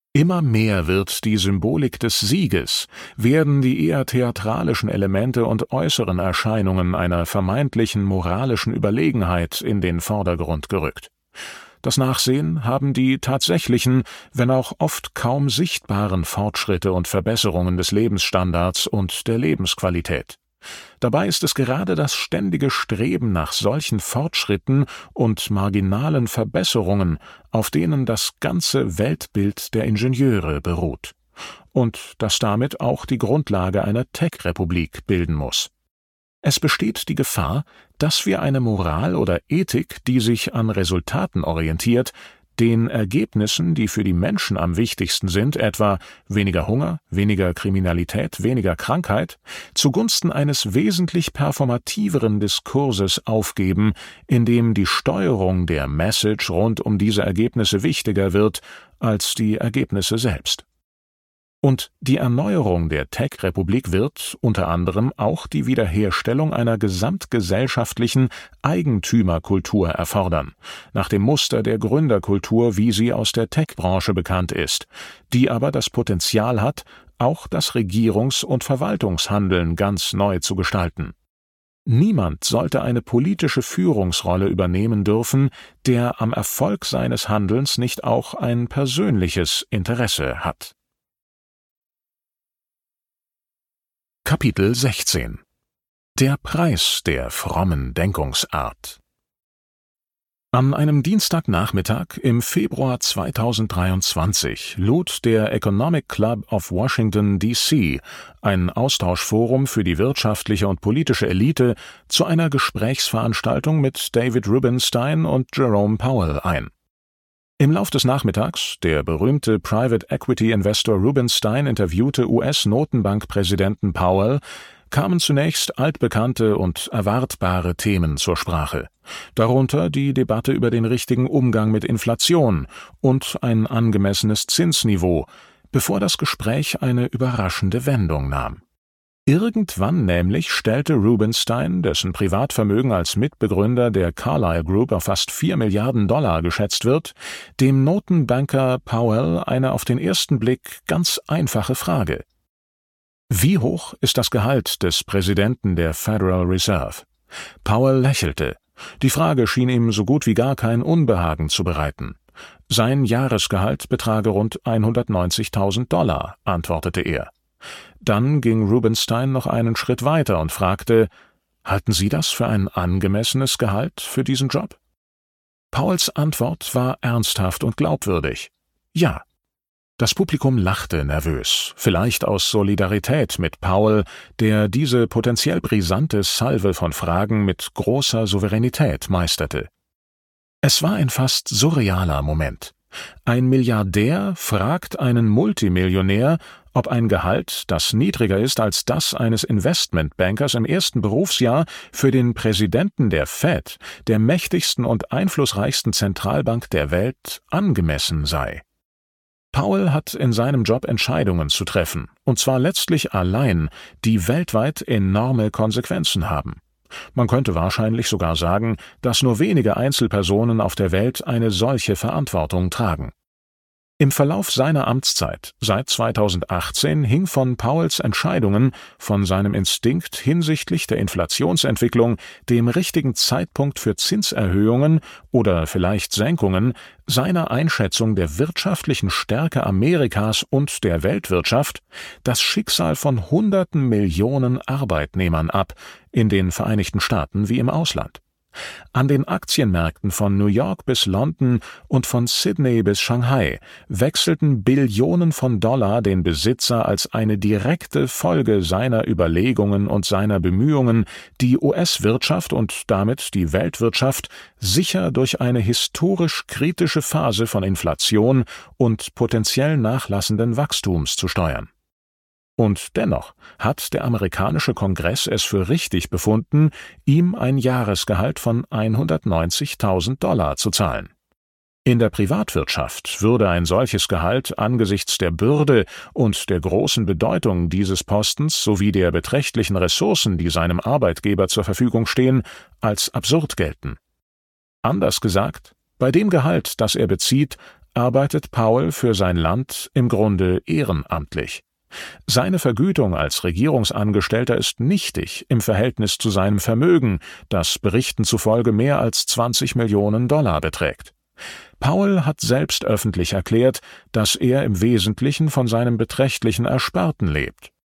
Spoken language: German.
Immer mehr wird die Symbolik des Sieges, werden die eher theatralischen Elemente und äußeren Erscheinungen einer vermeintlichen moralischen Überlegenheit in den Vordergrund gerückt. Das Nachsehen haben die tatsächlichen, wenn auch oft kaum sichtbaren Fortschritte und Verbesserungen des Lebensstandards und der Lebensqualität. Dabei ist es gerade das ständige Streben nach solchen Fortschritten und marginalen Verbesserungen, auf denen das ganze Weltbild der Ingenieure beruht und das damit auch die Grundlage einer Tech-Republik bilden muss. Es besteht die Gefahr, dass wir eine Moral oder Ethik, die sich an Resultaten orientiert, den Ergebnissen, die für die Menschen am wichtigsten sind, etwa weniger Hunger, weniger Kriminalität, weniger Krankheit, zugunsten eines wesentlich performativeren Diskurses aufgeben, in dem die Steuerung der Message rund um diese Ergebnisse wichtiger wird als die Ergebnisse selbst. Und die Erneuerung der Tech-Republik wird unter anderem auch die Wiederherstellung einer gesamtgesellschaftlichen Eigentümerkultur erfordern, nach dem Muster der Gründerkultur, wie sie aus der Tech-Branche bekannt ist, die aber das Potenzial hat, auch das Regierungs- und Verwaltungshandeln ganz neu zu gestalten. Niemand sollte eine politische Führungsrolle übernehmen dürfen, der am Erfolg seines Handelns nicht auch ein persönliches Interesse hat. Kapitel 16 – Der Preis der frommen Denkungsart. An einem Dienstagnachmittag im Februar 2023 lud der Economic Club of Washington, D.C., ein Austauschforum für die wirtschaftliche und politische Elite, zu einer Gesprächsveranstaltung mit David Rubenstein und Jerome Powell ein. Im Lauf des Nachmittags, der berühmte Private Equity Investor Rubenstein interviewte US-Notenbankpräsidenten Powell, kamen zunächst altbekannte und erwartbare Themen zur Sprache, darunter die Debatte über den richtigen Umgang mit Inflation und ein angemessenes Zinsniveau, bevor das Gespräch eine überraschende Wendung nahm. Irgendwann nämlich stellte Rubenstein, dessen Privatvermögen als Mitbegründer der Carlyle Group auf fast $4 Milliarden geschätzt wird, dem Notenbanker Powell eine auf den ersten Blick ganz einfache Frage. Wie hoch ist das Gehalt des Präsidenten der Federal Reserve? Powell lächelte. Die Frage schien ihm so gut wie gar kein Unbehagen zu bereiten. Sein Jahresgehalt betrage rund $190.000, antwortete er. Dann ging Rubenstein noch einen Schritt weiter und fragte, »Halten Sie das für ein angemessenes Gehalt für diesen Job?« Powells Antwort war ernsthaft und glaubwürdig. »Ja.« Das Publikum lachte nervös, vielleicht aus Solidarität mit Powell, der diese potenziell brisante Salve von Fragen mit großer Souveränität meisterte. Es war ein fast surrealer Moment. Ein Milliardär fragt einen Multimillionär, ob ein Gehalt, das niedriger ist als das eines Investmentbankers im ersten Berufsjahr, für den Präsidenten der Fed, der mächtigsten und einflussreichsten Zentralbank der Welt, angemessen sei. Powell hat in seinem Job Entscheidungen zu treffen, und zwar letztlich allein, die weltweit enorme Konsequenzen haben. Man könnte wahrscheinlich sogar sagen, dass nur wenige Einzelpersonen auf der Welt eine solche Verantwortung tragen. Im Verlauf seiner Amtszeit, seit 2018, hing von Powells Entscheidungen, von seinem Instinkt hinsichtlich der Inflationsentwicklung, dem richtigen Zeitpunkt für Zinserhöhungen oder vielleicht Senkungen, seiner Einschätzung der wirtschaftlichen Stärke Amerikas und der Weltwirtschaft, das Schicksal von Hunderten Millionen Arbeitnehmern ab, in den Vereinigten Staaten wie im Ausland. An den Aktienmärkten von New York bis London und von Sydney bis Shanghai wechselten Billionen von Dollar den Besitzer als eine direkte Folge seiner Überlegungen und seiner Bemühungen, die US-Wirtschaft und damit die Weltwirtschaft sicher durch eine historisch kritische Phase von Inflation und potenziell nachlassenden Wachstums zu steuern. Und dennoch hat der amerikanische Kongress es für richtig befunden, ihm ein Jahresgehalt von $190.000 zu zahlen. In der Privatwirtschaft würde ein solches Gehalt angesichts der Bürde und der großen Bedeutung dieses Postens sowie der beträchtlichen Ressourcen, die seinem Arbeitgeber zur Verfügung stehen, als absurd gelten. Anders gesagt, bei dem Gehalt, das er bezieht, arbeitet Powell für sein Land im Grunde ehrenamtlich. Seine Vergütung als Regierungsangestellter ist nichtig im Verhältnis zu seinem Vermögen, das Berichten zufolge mehr als 20 Millionen Dollar beträgt. Powell hat selbst öffentlich erklärt, dass er im Wesentlichen von seinem beträchtlichen Ersparten lebt.